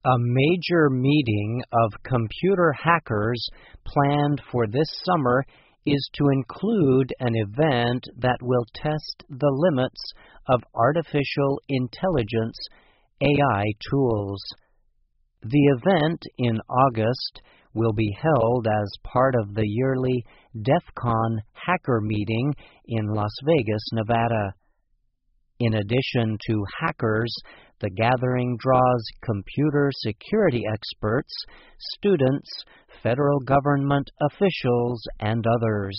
A major meeting of computer hackers planned for this summer is to include an event that will test the limits of artificial intelligence AI tools. The event in August will be held as part of the yearly DEF CON hacker meeting in Las Vegas, Nevada. In addition to hackers, the gathering draws computer security experts, students, federal government officials, and others.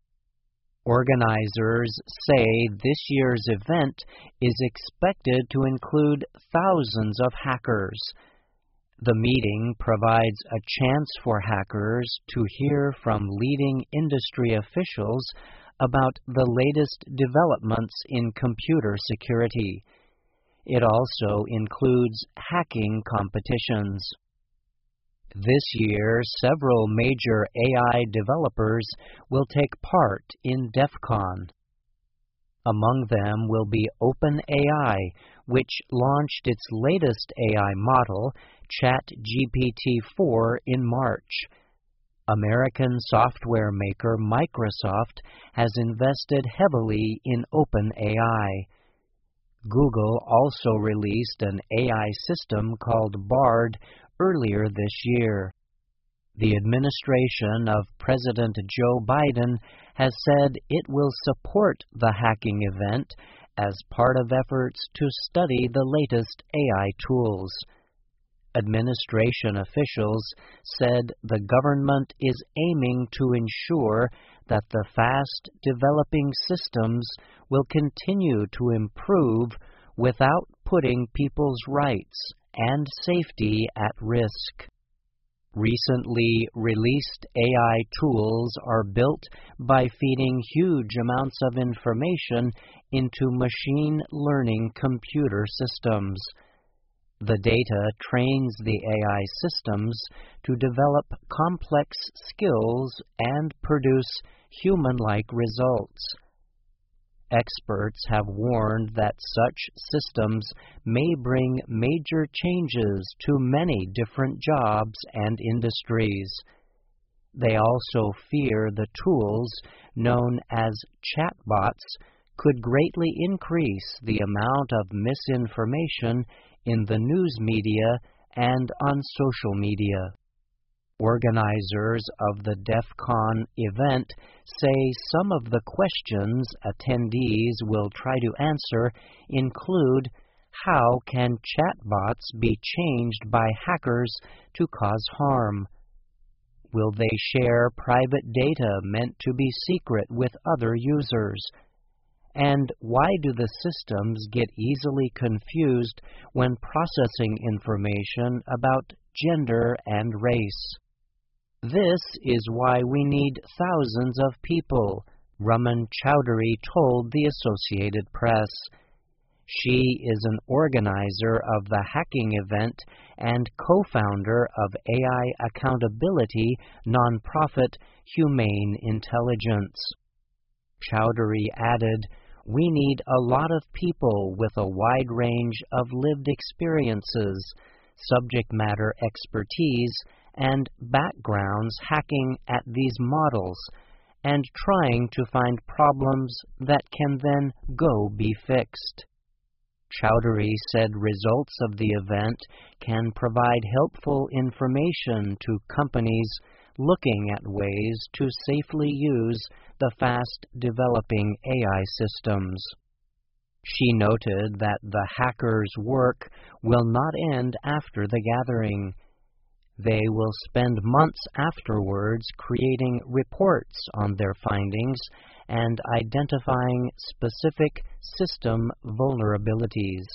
Organizers say this year's event is expected to include thousands of hackers. The meeting provides a chance for hackers to hear from leading industry officials about the latest developments in computer security. It also includes hacking competitions. This year, several major AI developers will take part in DEF CON. Among them will be OpenAI, which launched its latest AI model, ChatGPT-4, in March. American software maker Microsoft has invested heavily in OpenAI. Google also released an AI system called Bard earlier this year. The administration of President Joe Biden has said it will support the hacking event as part of efforts to study the latest AI tools. Administration officials said the government is aiming to ensure that the fast-developing systems will continue to improve without putting people's rights and safety at risk. Recently released AI tools are built by feeding huge amounts of information into machine learning computer systems. The data trains the AI systems to develop complex skills and produce human-like results. Experts have warned that such systems may bring major changes to many different jobs and industries. They also fear the tools, known as chatbots, could greatly increase the amount of misinformation in the news media and on social media. Organizers of the DEF CON event say some of the questions attendees will try to answer include: how can chatbots be changed by hackers to cause harm? Will they share private data meant to be secret with other users? And why do the systems get easily confused when processing information about gender and race? This is why we need thousands of people, Raman Chowdhury told the Associated Press. She is an organizer of the hacking event and co-founder of AI accountability nonprofit Humane Intelligence. Chowdhury added, "We need a lot of people with a wide range of lived experiences, subject matter expertise, and backgrounds hacking at these models and trying to find problems that can then go be fixed." Chowdhury said results of the event can provide helpful information to companies looking at ways to safely use the fast-developing AI systems. She noted that the hackers' work will not end after the gathering. They will spend months afterwards creating reports on their findings and identifying specific system vulnerabilities.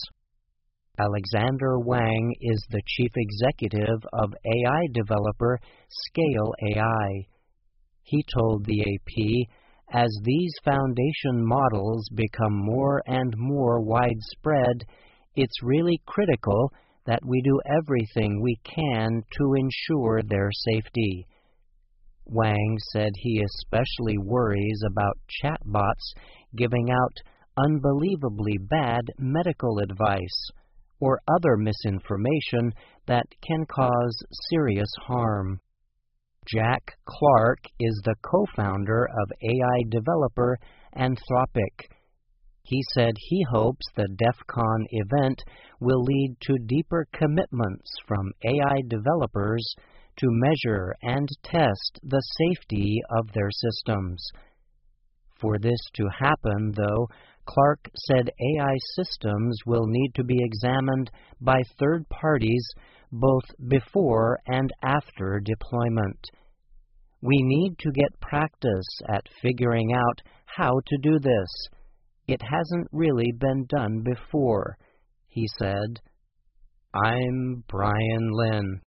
Alexander Wang is the chief executive of AI developer Scale AI. He told the AP, "As these foundation models become more and more widespread, it's really critical that we do everything we can to ensure their safety." Wang said he especially worries about chatbots giving out unbelievably bad medical advice, or other misinformation that can cause serious harm. Jack Clark is the co-founder of AI developer Anthropic. He said he hopes the DEF CON event will lead to deeper commitments from AI developers to measure and test the safety of their systems. For this to happen, though, Clark said AI systems will need to be examined by third parties both before and after deployment. We need to get practice at figuring out how to do this. It hasn't really been done before, he said. I'm Brian Lynn.